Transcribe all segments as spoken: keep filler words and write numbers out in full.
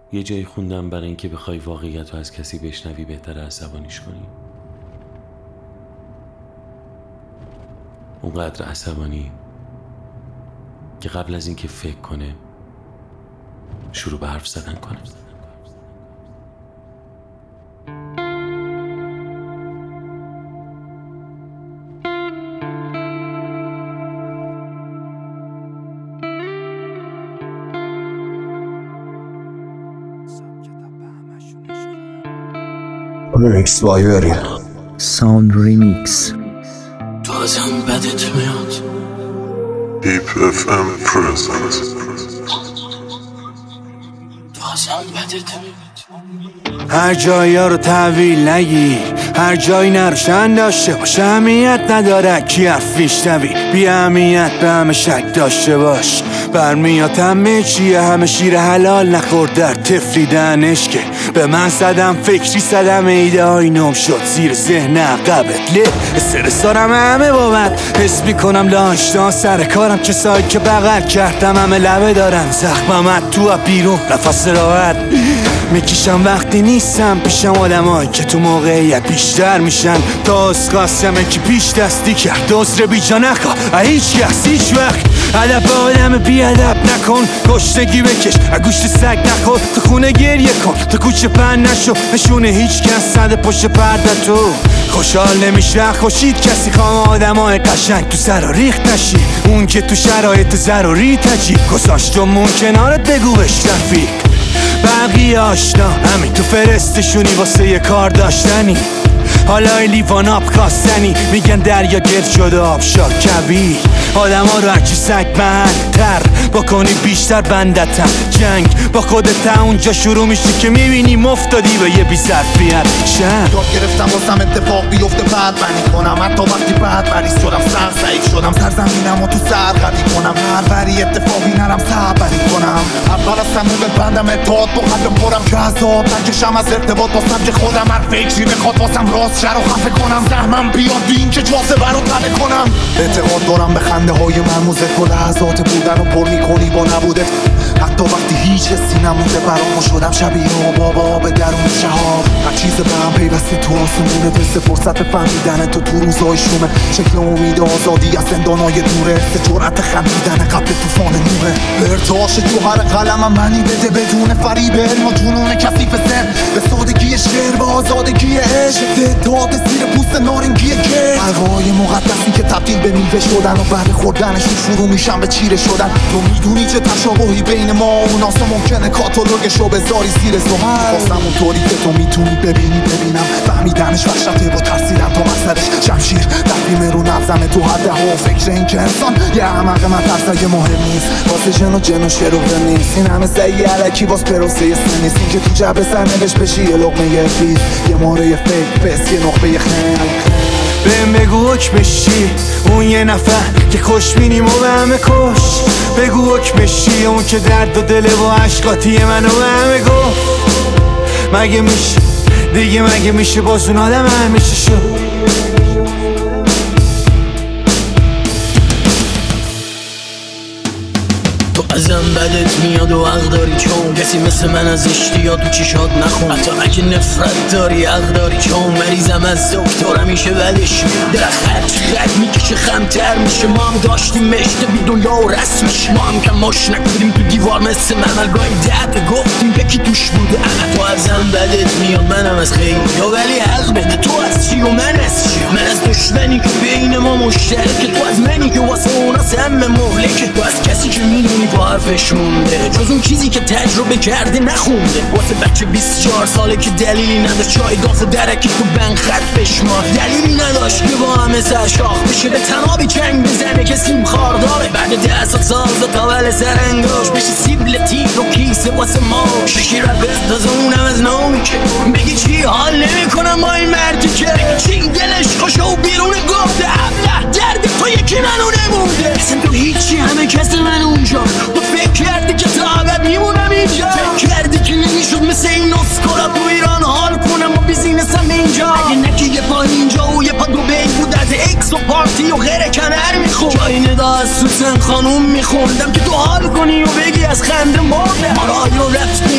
یه جایی خوندم برای اینکه بخوای واقعیت رو از کسی بشنوی بهتره عصبانیش کنی. اونقدر عصبانی که قبل از اینکه فکر کنه شروع به حرف زدن کنه. Remix by Area Sound Remix. تو ازم بدت میاد. Deep اف ام present. تو ازم بدت میاد. هر جایی ها رو تحویل نگیر، هر جایی نروشن داشته باش، اهمیت نداره کی حرف میشنوی، بی اهمیت به همه شک داشته باش. برمیاد همه چیه، همه شیر حلال نخورد در تفریدنش که به من صدم فکری صدم ایده های نم شد زیر ذهن عقبت له استرس دارم همه بابت حس میکنم داشتان سر کارم کسایی که بغل کردم همه لبه دارن زخممت تو و بیرون نفس راحت میکشم وقتی نیستم پیشم آدمایی که تو موقعیت بیشتر میشن تا از قاسمه که پیش دستی کرد عذر بی جا نخواه هیچ کس هیچ وقت ادب آدم بی ادب نکن گشتگی بکش گوشت سگ نخور تو خونه گریه کن تو کوچه پن نشو نشونه هیچ کس صد پشت پرده تو خوشحال نمیشه خوشید کسی خواه آدم های قشنگ تو سر ریخت نشی اون که تو شرایط ضروری تجیب گذاشت جمون کنارت بگو بش رفیق بقیه آشنا همین تو فرستشونی واسه یه کار داشتنی حالا لیوان آب خواستنی میگن دریا گرد شده آب شد کبیر آدم ها رو هرچی سگ محل تر بکنی بیشتر بندتم جنگ با خودت اونجا شروع میشه که میبینی مفتادی به یه بی ظرفیت شهر یاد گرفتم واسم اتفاق بیفته بعد بنی کنم حتی وقتی بعد بریز شدم سر ضعیف شدم سرزمینم و تو سر قدی کنم هر بری اتفاقی نرم صبری کنم اول از همه ببندم اتحاد با قلب پرم که عذاب نکشم از ارتباط واسم که خودم هر فکری بخواد واسم راست شر و خفه کنم زحمم بیاد بین که جاذبه رو تله کنم اعتقاد دارم به خنده های مرموزت و لحظات بودن و پر میکنی با نبودت حتی وقتی هیچ حسی نمونده برامو شدم شبیه و بابا به درون شهاب هر چیز به هم پیوستی تو آسمونه مثل فرصت فهمیدن تو تو روزای شومه شکل امید آزادی از زندانای دوره سه جرأت خندیدن قبل طوفان نوره ارتعاش جوهر قلمم منی بده بدون فریب علم و جنون کثیف ذهن به سادگی شعر و آزادگی عشق اتحاد زیر پوست نارنگی گل حلقه‌های مقدسی که تبدیل به میوه شدن و بعد خوردنش شروع میشن به چیره شدن تو میدونی چه تشابهی بین ما و اوناست ممکنه کاتالوگشو بذاری زیر زحل خواستم اونطوری که تو میتونی ببینی ببینم فهمیدنش وحشته با ترسیدم تا مسئلش شمشیر تقویم رو نفزمه تو حده ها و فکر این که انسان یه احمق من ترسای مهم نیست واسه جن و جن و شروع نیست این همه سعی علکی باز پروسه سن نیست این که تو جبه سرنوش بشی یه لقمه یه پیز یه ماره فکر پس یه نقبه خن بهم بگو حکمش چی اون یه نفر که خوش مینیم و به همه کش بگو حکمش چی اون که درد و دل و عشقاتی منو به همه گفت مگه میشه دیگه مگه میشه باز اون آدم همیشه شد ازم بدت میاد و حق داری چون کسی مثل من از اشتیا تو چشات نخون حتی اگه نفرت داری حق داری چون مریضم از دکتر همیشه بدش میاد درخت رد میکشه خمتر میشه ما هم داشتیم مشت بی دنیا و رسمش ما هم که ماش نکنیم تو دیوار مثل مملگاهی درد گفتیم یکی توش بوده اما تو ازم بدت میاد منم از خیلی یا ولی حق بده تو از چی و من از چی من از دشمنی که بین ما مشترکه تو از منی که واسه اونا سم مهلکه تو از کسی که میدونی با حرفش مونده جز اون چیزی که تجربه کرده نخونده واسه بچه بیست و چهار ساله که دلیلی نداشت چای داغ و درکی تو بنگ خط بشمار دلیلی نداشت که با همه سر شاخ بشه به تنابی چنگ بزنه که سیم خار داره بعد ده سال ساز و تاول سر انگاش بشه سیبل تیر و کیسه واسه ماش بشی رفت تازه اونم از نامی که بگی چی حال نمی کنم با این مردی که بگی چی دلش خوشه و بیرون گفته ابله درد تو یکی منو نمونده اصلا تو هیچی همه کس من اونجا تو فکر کردی که تا عبد میمونم اینجا فکر کردی که نمیشد مثل این اسکولا تو ایران حال کنم و بیزینسم اینجا اگه نکی یه پا اینجا و یه پا دوبی بود از اکس و پارتی و غیر کنر میخون جای ندا از سوسن خانوم میخوندم که تو حال کنی و بگی از خنده مرده ما رادیو رفتیم که توش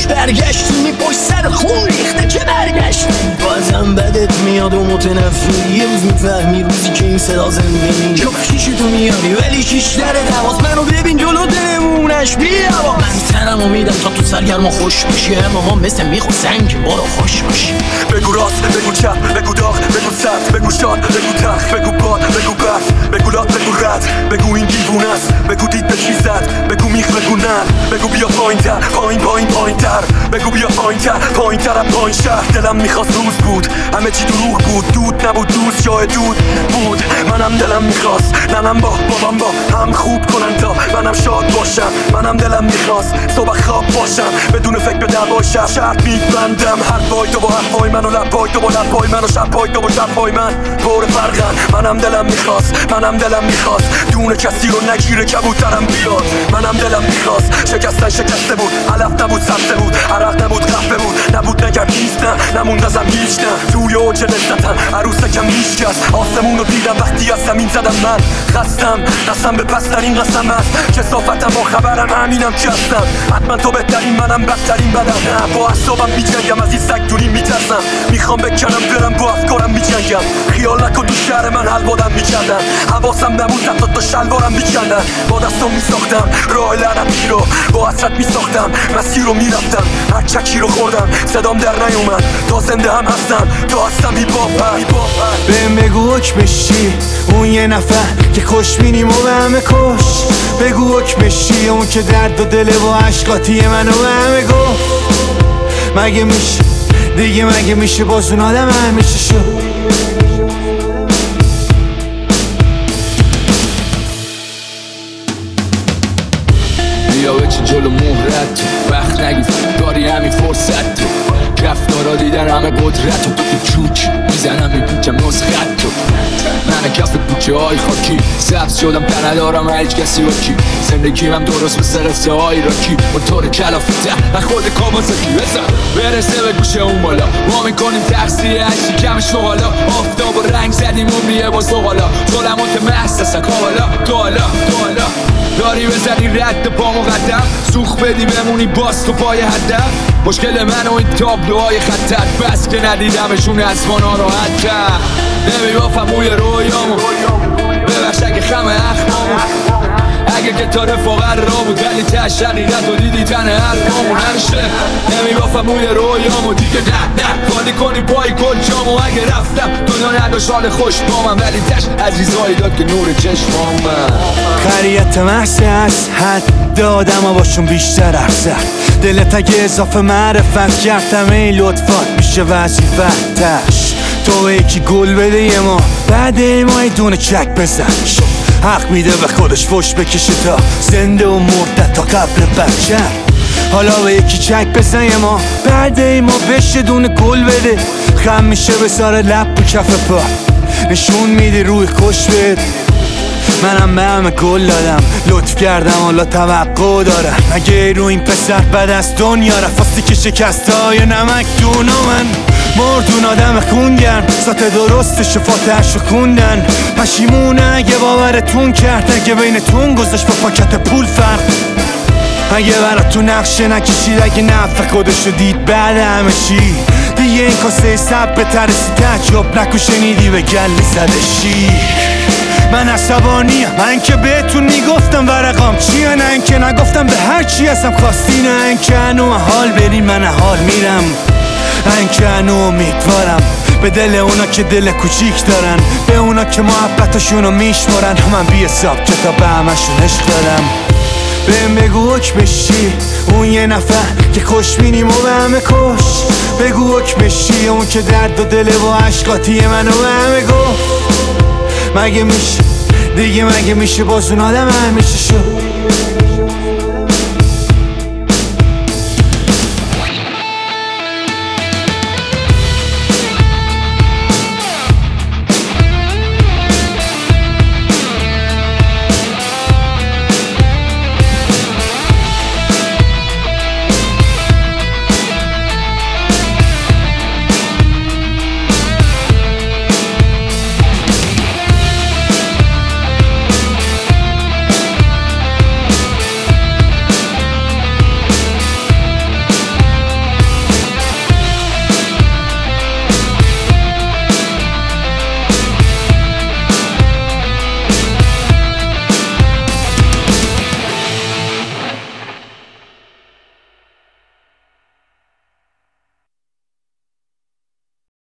برگشتی پشت سر خون ریخته که برگشتی. بازم بدت میاد و متنفری، یه روز میفهمی روزی که این صدا زنده نیست. شیشتو میاری ولی شیش دره دواز، منو ببین جلو دلمونش بیا. من تنمو میدم تا تو سرگرم و خوش بشی، اما ما مثل میخو سنگ برو خوش باشی. بگو راست بگو چپ بگو داغ بگو سرد بگو شاد بگو تخت بگو باد بگو برف بگو لات بگو رد بگو این دیوونه است بگو دید به چی زد بگو میخ بگو نه بگو بیا پایین تر پایین پایین پایین تر بگو بیا پایین تر پایین تر پایین شهر. دلم میخواست روز بود همه چی دروغ بود، دود نبود دوست جای دود بود. منم دلم میخواست ننم با بابام با هم خوب کنن تا منم شاد باشم. منم دلم میخواست صبح خواب باشم بدون فکر به دعوای شهر. شرط میبندم حرفای تو با حرفای من و لبای تو با لبای من و شبای تو با شبای من پر فرقن. منم دلم میخواست منم دلم میخواست دونه کسی رو نگیره کبوترم بیاد. منم دلم میخواست شکستن شکسته بود علف نبود سبزه بود عرق نبود قهوه بود نبود نگرد نیست نه نموند ازم هیچ نه. توی اوج لذتم عروسکم هیچکس آسمون رو دیدم وقتی از زمین زدم. من خستم دستم به پسترین قسم است کثافتم با خبرم همینم که هستم. حتما تو بهترین منم بدترین بدم نه با اعصابم میجنگم از این سگ دونی میترسم. میخوام بکنم برم با افکارم میجنگم. خیال نکن تو شهر من حلوادم میکردن حواسم نبود حتی تا شلوارم میکندن. با دستم میساختم راه لعنتی رو با حسرت میساختم مسیر رو میرفتم هر چکی رو خوردم صدام در نیومد تا زنده هم هستم تا هستم هیپ هاپ. بهم بگو حکمش چی اون یه نفر که خوش بینیم و به همه کش. بگو حکمش چی اون که درد و دل و عشقاتی منو به همه گفت. مگه میشه دیگه مگه میشه باز اون آدم همیشه شد. بیا بچین جلو مهرت تو وقت نگیف داری همین فرصت تو رفتارا دیدن همه قدرت تو تو چوک میزنم میپوچم نسخت تو. من کف کوچه های خاکی سبز شدم در ندارم هیچ کسی با کی. زندگیم هم درست مثل قصه های راکی اون طور کلافی ته و خود کامازکی بزن برسه به گوشه اون بالا. ما میکنیم تقصیه هشتی کم شغالا آفتاب و رنگ زدیم عمریه با زغالا. ظلمات محسسه کالا تو حالا تو حالا داری بزنی رد پا مقدم سوخ بدی بمونی باز تو پای هدف. مشکل من و این تابلوهای خطر بس که ندیدمشون از ما ناراحت کرد. نمیبافم موی رویامو ببخش اگه خم اخمامو اگه که تا رفاقت را بود ولی تش حقیقت و دیدی تن حرفامو نمیشه. نمیبافم موی رویامو دیگه نه نه خالی کنی پای کل جامو. اگه رفتم دنیا نداشت حال خوش با من ولی تش عزیزایی داد که نور چشمام من. خریت محصه از حد دادم و باشون بیشتر ارزد. دلت اگه اضافه معرفت کردم ای لطفات میشه وظیفت تش. تو یکی گل بده یه ما بعد ما یه دونه چک بزن. حق میده به خودش فش بکشه تا زنده و مرده تا قبل بچه. حالا به یکی چک بزن یه ما بعد ما بشه دونه گل بده. خم میشه بساره لب و کف پا نشون میده روی خوش بده. منم به همه گل دادم لطف کردم حالا توقع دارم. اگه رو این پسر بد از دنیا رفاستی که شکست های نمک دونا. من مردون آدم خونگرم ذات درست شفاتش رو خوندن. پشیمونه اگه باورتون کرد اگه بینتون گذاشت با پاکت پول فرق. اگه براتون نقشه نکشید اگه نفع خودشو دید بعد همه چی دیگه این کاسه سب به ترسی تعجب نکو شنیدی به گله زده شیر. من عصبانیم من که بهتون میگفتم ورقام چیه نه اینکه نگفتم به هر چی هستم خواستی نه اینکه هنو حال برین من حال میرم نه اینکه هنو امیدوارم به دل اونا که دل کوچیک دارن به اونا که محبتشونو میشمارن. من بی حساب کتاب به همشون عشق دارم. بهم بگو حکمش چی اون یه نفر که خوش بینیم و به همه کش. بگو حکمش چی اون که درد و دل و عشقاتی منو به همه گفت. مگه میشه دیگه مگه میشه باز اون آدم همیشه شد.